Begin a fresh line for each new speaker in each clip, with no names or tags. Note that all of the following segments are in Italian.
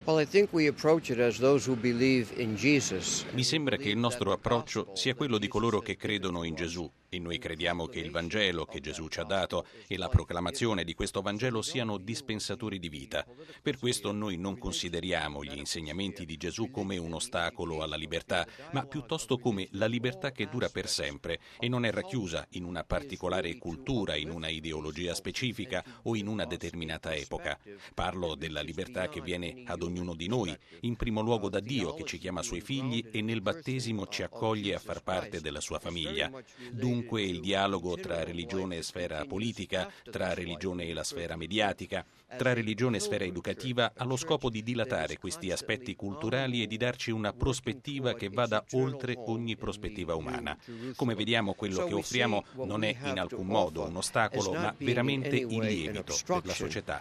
Mi sembra che il nostro approccio sia quello di coloro che credono in Gesù, e noi crediamo che il Vangelo che Gesù ci ha dato e la proclamazione di questo Vangelo siano dispensatori di vita. Per questo noi non consideriamo gli insegnamenti di Gesù come un ostacolo alla libertà, ma piuttosto come la libertà che dura per sempre e non è racchiusa in una particolare cultura, in una ideologia specifica o in una determinata epoca. Parlo della libertà che viene ad ognuno di noi, in primo luogo da Dio che ci chiama suoi figli e nel battesimo ci accoglie a far parte della sua famiglia. Dunque il dialogo tra religione e sfera politica, tra religione e la sfera mediatica, tra religione e sfera educativa ha lo scopo di dilatare questi aspetti culturali e di darci una prospettiva che vada oltre ogni prospettiva umana. Come vediamo, quello che offriamo non è in alcun modo un ostacolo, ma veramente il lievito per la società.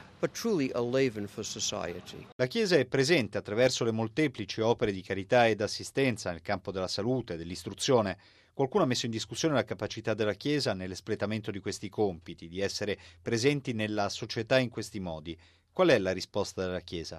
La Chiesa è presente attraverso le molteplici opere di carità ed assistenza nel campo della salute, dell'istruzione. Qualcuno ha messo in discussione la capacità della Chiesa nell'espletamento di questi compiti, di essere presenti nella società in questi modi. Qual è la risposta della Chiesa?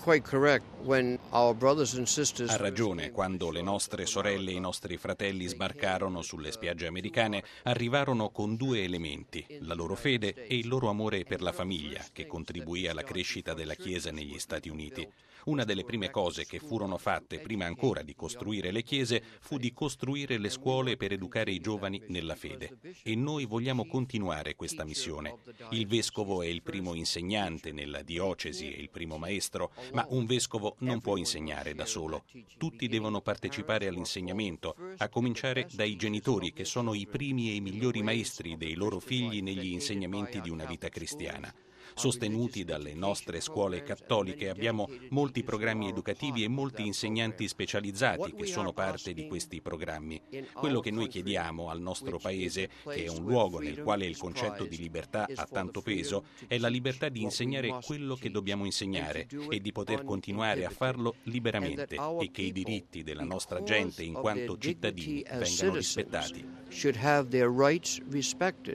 Ha ragione, quando le nostre sorelle e i nostri fratelli sbarcarono sulle spiagge americane, arrivarono con due elementi, la loro fede e il loro amore per la famiglia, che contribuì alla crescita della Chiesa negli Stati Uniti. Una delle prime cose che furono fatte prima ancora di costruire le chiese fu di costruire le scuole per educare i giovani nella fede. E noi vogliamo continuare questa missione. Il vescovo è il primo insegnante nella diocesi e il primo maestro, ma un vescovo non può insegnare da solo. Tutti devono partecipare all'insegnamento, a cominciare dai genitori che sono i primi e i migliori maestri dei loro figli negli insegnamenti di una vita cristiana. Sostenuti dalle nostre scuole cattoliche abbiamo molti programmi educativi e molti insegnanti specializzati che sono parte di questi programmi. Quello che noi chiediamo al nostro Paese, che è un luogo nel quale il concetto di libertà ha tanto peso, è la libertà di insegnare quello che dobbiamo insegnare e di poter continuare a farlo liberamente e che i diritti della nostra gente in quanto cittadini vengano rispettati.